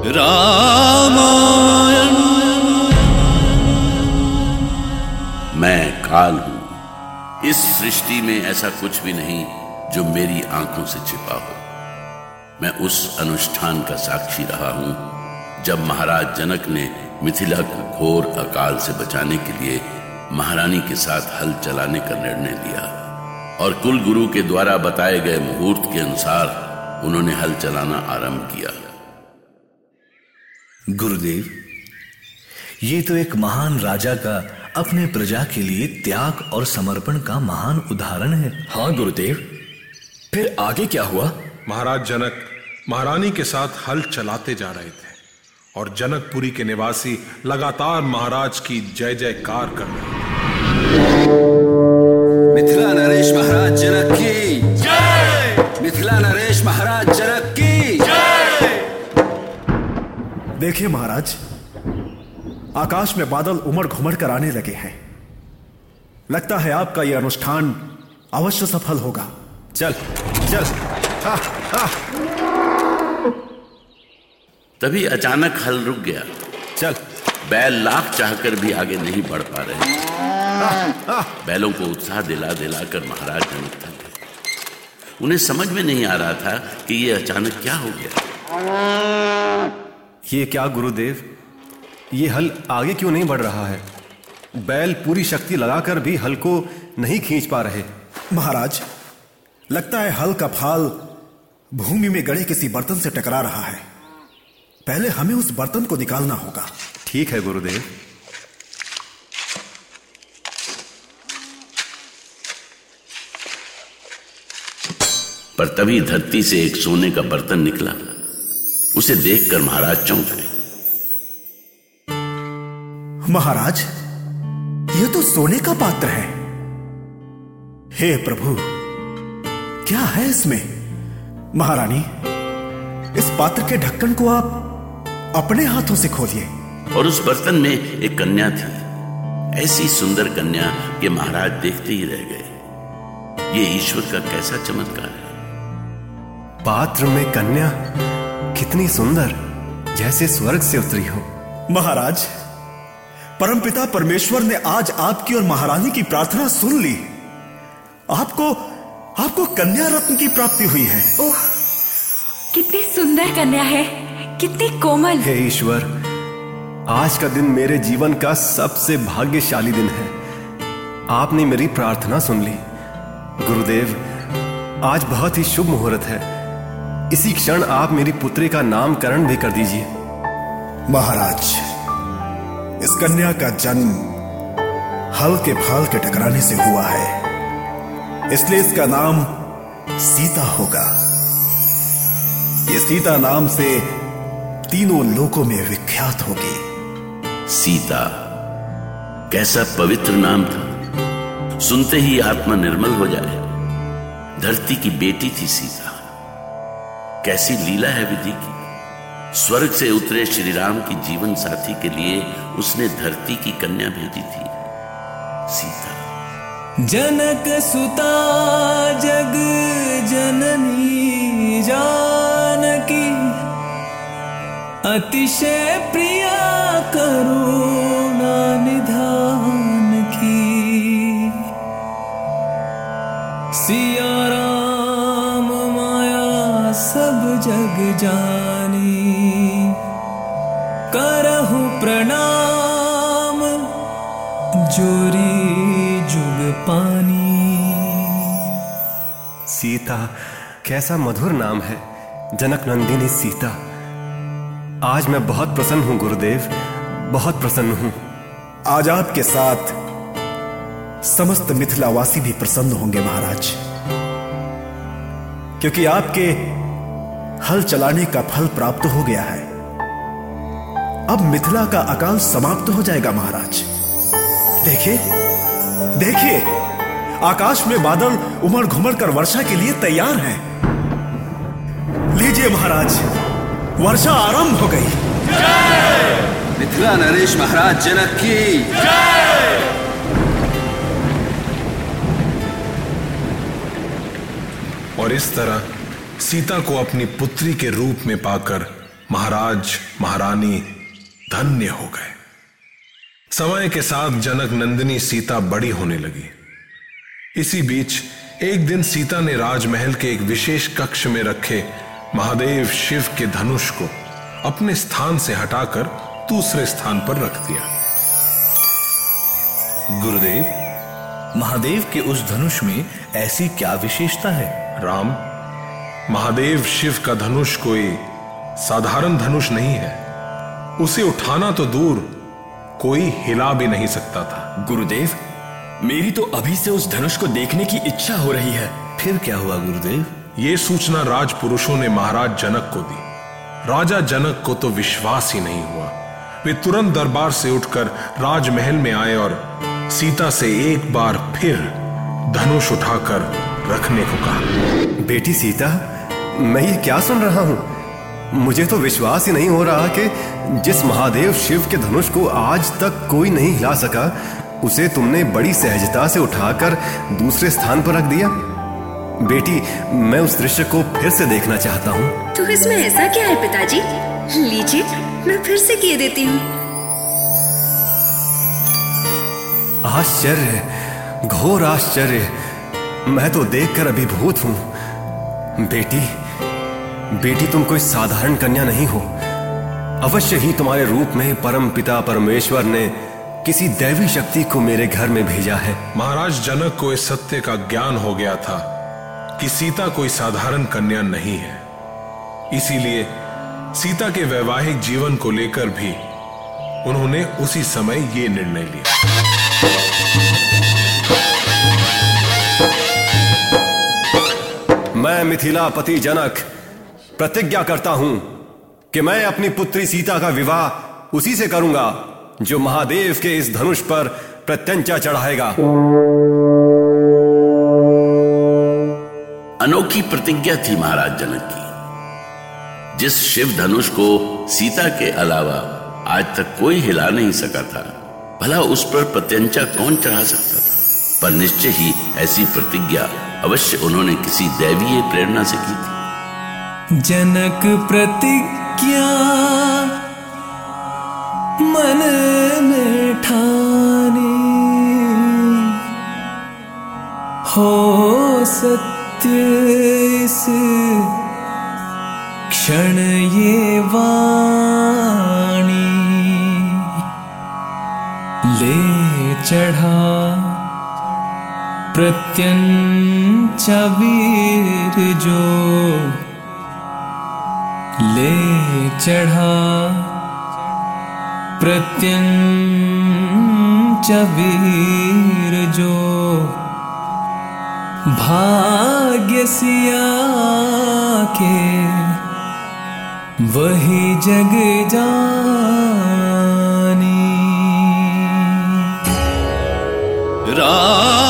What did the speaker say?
रामायण। मैं काल हूं। इस सृष्टि में ऐसा कुछ भी नहीं जो मेरी आंखों से छिपा हो। मैं उस अनुष्ठान का साक्षी रहा हूं जब महाराज जनक ने मिथिला को घोर अकाल से बचाने के लिए महारानी के साथ हल चलाने का निर्णय लिया और कुल गुरु के द्वारा बताए गए मुहूर्त के अनुसार उन्होंने हल चलाना आरंभ किया। गुरुदेव, ये तो एक महान राजा का अपने प्रजा के लिए त्याग और समर्पण का महान उदाहरण है। हाँ गुरुदेव, फिर आगे क्या हुआ? महाराज जनक महारानी के साथ हल चलाते जा रहे थे और जनकपुरी के निवासी लगातार महाराज की जय जयकार कर रहे थे। मिथिला नरेश महाराज जनक की जय! मिथिला नरेश महाराज जनक की जय! देखिए महाराज, आकाश में बादल उमड़ घुमड़ कर आने लगे हैं। लगता है आपका यह अनुष्ठान अवश्य सफल होगा। चल चल। हा, हा। तभी अचानक हल रुक गया। चल। बैल लाख चाहकर भी आगे नहीं बढ़ पा रहे। बैलों को उत्साह दिला दिलाकर महाराज जनक थक गए। उन्हें समझ में नहीं आ रहा था कि ये अचानक क्या हो गया। ये क्या गुरुदेव, ये हल आगे क्यों नहीं बढ़ रहा है? बैल पूरी शक्ति लगाकर भी हल को नहीं खींच पा रहे। महाराज, लगता है हल का फाल भूमि में गड़े किसी बर्तन से टकरा रहा है। पहले हमें उस बर्तन को निकालना होगा। ठीक है गुरुदेव। पर तभी धरती से एक सोने का बर्तन निकला। उसे देखकर महाराज चौंक गए। महाराज, यह तो सोने का पात्र है। हे प्रभु, क्या है इसमें? महारानी, इस पात्र के ढक्कन को आप अपने हाथों से खोलिए। और उस बर्तन में एक कन्या थी। ऐसी सुंदर कन्या कि महाराज देखते ही रह गए। ये ईश्वर का कैसा चमत्कार है। पात्र में कन्या कितनी सुंदर, जैसे स्वर्ग से उतरी हो। महाराज, परमपिता परमेश्वर ने आज आपकी और महारानी की प्रार्थना सुन ली। आपको कन्या रत्न की प्राप्ति हुई है। ओह, कितनी सुंदर कन्या है, कितनी कोमल। हे ईश्वर, आज का दिन मेरे जीवन का सबसे भाग्यशाली दिन है। आपने मेरी प्रार्थना सुन ली। गुरुदेव, आज बहुत ही शुभ मुहूर्त है। इसी क्षण आप मेरी पुत्री का नामकरण भी कर दीजिए। महाराज, इस कन्या का जन्म हल के फाल के टकराने से हुआ है, इसलिए इसका नाम सीता होगा। ये सीता नाम से तीनों लोकों में विख्यात होगी। सीता, कैसा पवित्र नाम था। सुनते ही आत्मा निर्मल हो जाए। धरती की बेटी थी सीता। कैसी लीला है विधि की। स्वर्ग से उतरे श्री राम की जीवन साथी के लिए उसने धरती की कन्या भेजी थी, सीता। जनक सुता जग जननी जानकी, अतिशय प्रिया करुणा निधान की। सिया राम माया सब जग जानी, करहु प्रणाम जोरी जुग पानी। सीता, कैसा मधुर नाम है, जनक नंदिनी सीता। आज मैं बहुत प्रसन्न हूं गुरुदेव, बहुत प्रसन्न हूं। आज आपके साथ समस्त मिथिलावासी भी प्रसन्न होंगे महाराज, क्योंकि आपके हल चलाने का फल प्राप्त हो गया है। अब मिथिला का अकाल समाप्त हो जाएगा महाराज। देखिए देखिए, आकाश में बादल उमड़ घुमड़ कर वर्षा के लिए तैयार हैं। लीजिए महाराज, वर्षा आरंभ हो गई। जय! मिथिला नरेश महाराज जनक की जय! और इस तरह सीता को अपनी पुत्री के रूप में पाकर महाराज महारानी धन्य हो गए। समय के साथ जनक नंदिनी सीता बड़ी होने लगी। इसी बीच एक दिन सीता ने राजमहल के एक विशेष कक्ष में रखे महादेव शिव के धनुष को अपने स्थान से हटाकर दूसरे स्थान पर रख दिया। गुरुदेव, महादेव के उस धनुष में ऐसी क्या विशेषता है? राम, महादेव शिव का धनुष कोई साधारण धनुष नहीं है। उसे उठाना तो दूर, कोई हिला भी नहीं सकता था। गुरुदेव, मेरी तो अभी से उस धनुष को देखने की इच्छा हो रही है। फिर क्या हुआ गुरुदेव? ये सूचना राजपुरुषों ने महाराज जनक को दी। राजा जनक को तो विश्वास ही नहीं हुआ। वे तुरंत दरबार से उठकर राजमहल में आए और सीता से एक बार फिर धनुष उठाकर रखने को कहा। बेटी सीता, मैं ये क्या सुन रहा हूं? मुझे तो विश्वास ही नहीं हो रहा कि जिस महादेव शिव के धनुष को आज तक कोई नहीं हिला सका, उसे तुमने बड़ी सहजता से उठाकर दूसरे स्थान पर रख दिया। बेटी, मैं उस दृश्य को फिर से देखना चाहता हूँ। तो इसमें ऐसा क्या है पिताजी? लीजिए, मैं फिर से किए देती हूँ। आश्चर्य, घोर आश्चर्य, मैं तो देखकर अभिभूत हूँ। बेटी, तुम कोई साधारण कन्या नहीं हो। अवश्य ही तुम्हारे रूप में परम पिता परमेश्वर ने किसी दैवी शक्ति को मेरे घर में भेजा है। महाराज जनक को इस सत्य का ज्ञान हो गया था कि सीता कोई साधारण कन्या नहीं है। इसीलिए सीता के वैवाहिक जीवन को लेकर भी उन्होंने उसी समय ये निर्णय लिया। मैं मिथिलापति जनक प्रतिज्ञा करता हूं कि मैं अपनी पुत्री सीता का विवाह उसी से करूंगा जो महादेव के इस धनुष पर प्रत्यंचा चढ़ाएगा। अनोखी प्रतिज्ञा थी महाराज जनक की। जिस शिव धनुष को सीता के अलावा आज तक कोई हिला नहीं सका था, भला उस पर प्रत्यंचा कौन चढ़ा सकता था? पर निश्चय ही ऐसी प्रतिज्ञा अवश्य उन्होंने किसी दैवीय प्रेरणा से की थी। जनक प्रतिज्ञा मन में ठानी, हो सत्य इस क्षण ये वाणी, ले चढ़ा प्रत्यंचा वीर जो, ले चढ़ा प्रत्यंचा वीर जो, भाग्य सिया के वही जग जानी। राम